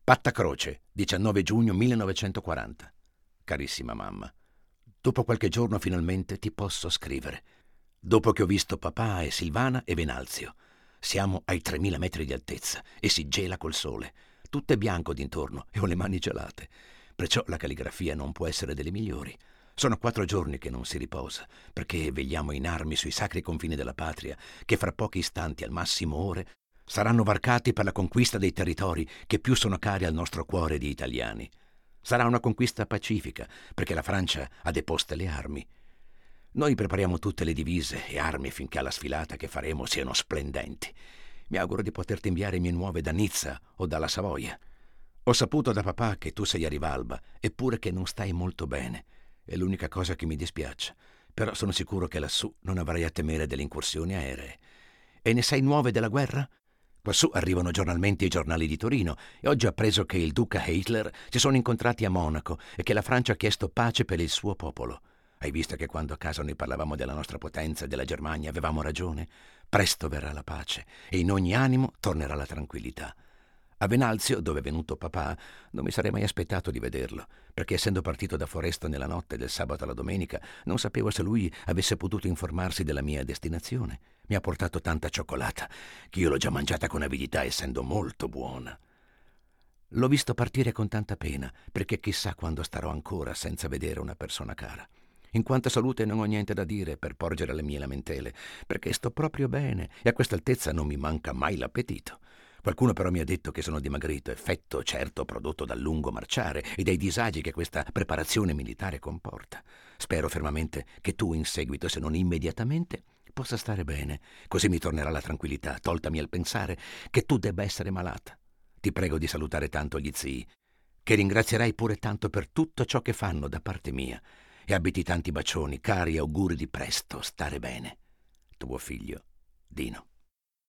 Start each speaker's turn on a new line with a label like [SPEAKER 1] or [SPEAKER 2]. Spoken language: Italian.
[SPEAKER 1] Pattacroce, 19 giugno 1940. Carissima mamma, dopo qualche giorno finalmente ti posso scrivere. Dopo che ho visto papà e Silvana e Venanzio. Siamo ai 3000 metri di altezza e si gela col sole. Tutto è bianco d'intorno e ho le mani gelate. Perciò la calligrafia non può essere delle migliori. Sono 4 giorni che non si riposa, perché vegliamo in armi sui sacri confini della patria, che fra pochi istanti, al massimo ore, saranno varcati per la conquista dei territori che più sono cari al nostro cuore di italiani. Sarà una conquista pacifica, perché la Francia ha deposte le armi. Noi prepariamo tutte le divise e armi finché alla sfilata che faremo siano splendenti. Mi auguro di poterti inviare mie nuove da Nizza o dalla Savoia. Ho saputo da papà che tu sei a Rivalba, eppure che non stai molto bene. È l'unica cosa che mi dispiace, però sono sicuro che lassù non avrai a temere delle incursioni aeree. E ne sai nuove della guerra? Quassù arrivano giornalmente i giornali di Torino e oggi ho appreso che il duca e Hitler si sono incontrati a Monaco e che la Francia ha chiesto pace per il suo popolo. Hai visto che quando a casa noi parlavamo della nostra potenza e della Germania avevamo ragione? Presto verrà la pace e in ogni animo tornerà la tranquillità. A Venanzio, dove è venuto papà, non mi sarei mai aspettato di vederlo, perché essendo partito da Foresto nella notte del sabato alla domenica, non sapevo se lui avesse potuto informarsi della mia destinazione. Mi ha portato tanta cioccolata, che io l'ho già mangiata con avidità, essendo molto buona. L'ho visto partire con tanta pena, perché chissà quando starò ancora senza vedere una persona cara. In quanto a salute non ho niente da dire per porgere alle mie lamentele, perché sto proprio bene e a questa altezza non mi manca mai l'appetito. Qualcuno però mi ha detto che sono dimagrito, effetto certo prodotto dal lungo marciare e dai disagi che questa preparazione militare comporta. Spero fermamente che tu in seguito, se non immediatamente, possa stare bene, così mi tornerà la tranquillità, toltami al pensare che tu debba essere malata. Ti prego di salutare tanto gli zii, che ringrazierai pure tanto per tutto ciò che fanno da parte mia, e abiti tanti bacioni, cari auguri di presto stare bene. Tuo figlio, Dino.